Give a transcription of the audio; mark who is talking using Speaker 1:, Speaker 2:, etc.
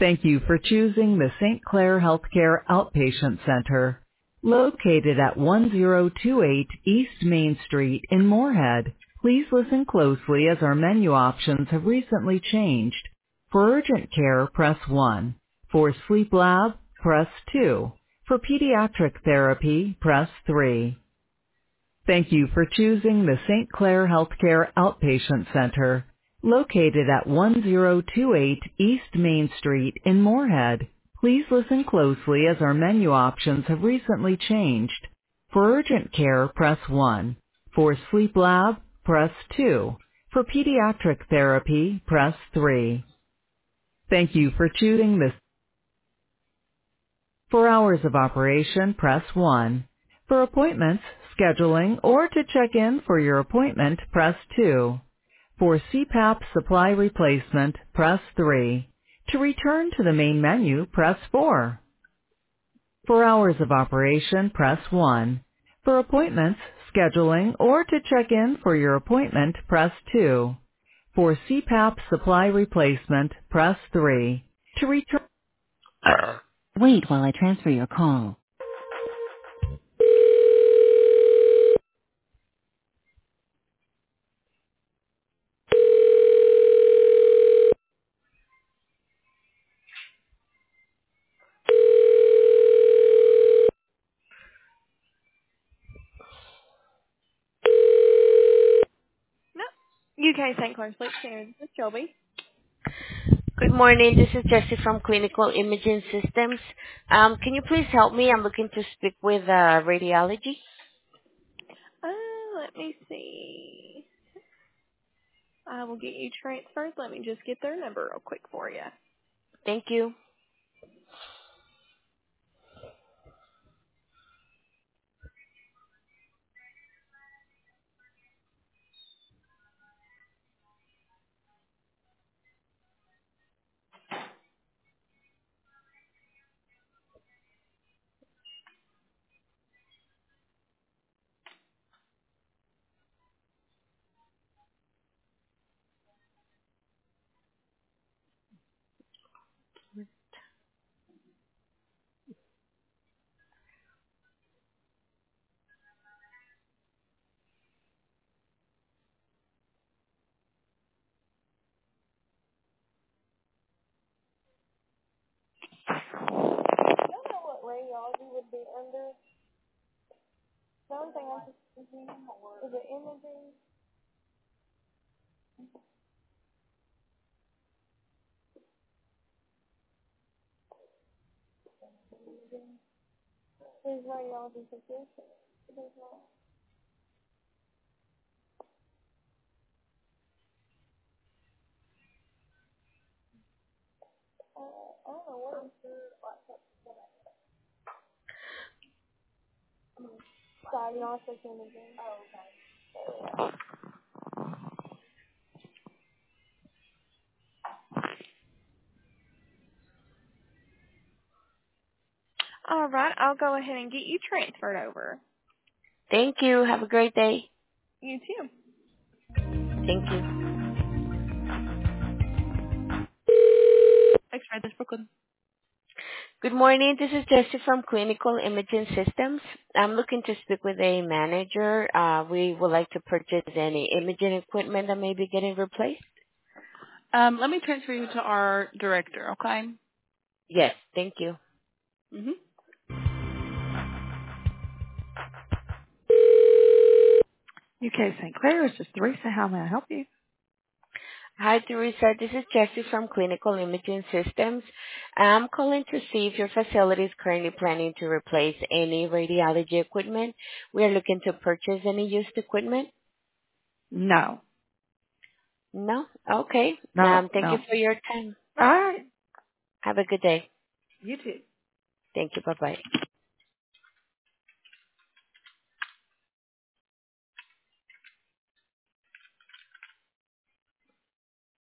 Speaker 1: Thank you for choosing the St. Clair Healthcare Outpatient Center, located at 1028 East Main Street in Moorhead. Please listen closely as our menu options have recently changed. For urgent care, press 1. For sleep lab, press 2. For pediatric therapy, press 3. Thank you for choosing the St. Clair Healthcare Outpatient Center, located at 1028 East Main Street in Moorhead. Please listen closely as our menu options have recently changed. For urgent care, press 1. For sleep lab, press 2. For pediatric therapy, press 3. Thank you for choosing this. For hours of operation, press 1. For appointments, scheduling, or to check in for your appointment, press 2. For CPAP supply replacement, press 3. To return to the main menu, press 4. For hours of operation, press 1. For appointments, scheduling, or to check in for your appointment, press 2. For CPAP supply replacement, press 3. To return... Wait while I transfer your call.
Speaker 2: No. UK St. Clair Sleep Center. This is Shelby.
Speaker 3: Good morning. This is Jessie from Clinical Imaging Systems. Can you please help me? I'm looking to speak with radiology.
Speaker 2: Let me see. I will get you transferred. Let me just get their number real quick for you.
Speaker 3: Thank you.
Speaker 2: I don't know what radiology would be under. The only thing I can see is it imaging. There's radiology position. There's not. I don't know what is diagnostic imaging. Oh, okay. All right. I'll go ahead and get you transferred over.
Speaker 3: Thank you. Have a great day.
Speaker 2: You too.
Speaker 3: Thank you.
Speaker 2: X-ray this Brooklyn.
Speaker 3: Good morning. This is Jessie from Clinical Imaging Systems. I'm looking to speak with a manager. We would like to purchase any imaging equipment that may be getting replaced.
Speaker 2: Let me transfer you to our director, okay?
Speaker 3: Yes. Thank you.
Speaker 2: Mm-hmm. UK St. Clair, this is Teresa. How may I help you?
Speaker 3: Hi, Teresa. This is Jessie from Clinical Imaging Systems. I'm calling to see if your facility is currently planning to replace any radiology equipment. We are looking to purchase any used equipment.
Speaker 2: No.
Speaker 3: No? Okay.
Speaker 2: No,
Speaker 3: Thank you
Speaker 2: no.
Speaker 3: for your time.
Speaker 2: All right.
Speaker 3: Have a good day.
Speaker 2: You too.
Speaker 3: Thank you. Bye-bye.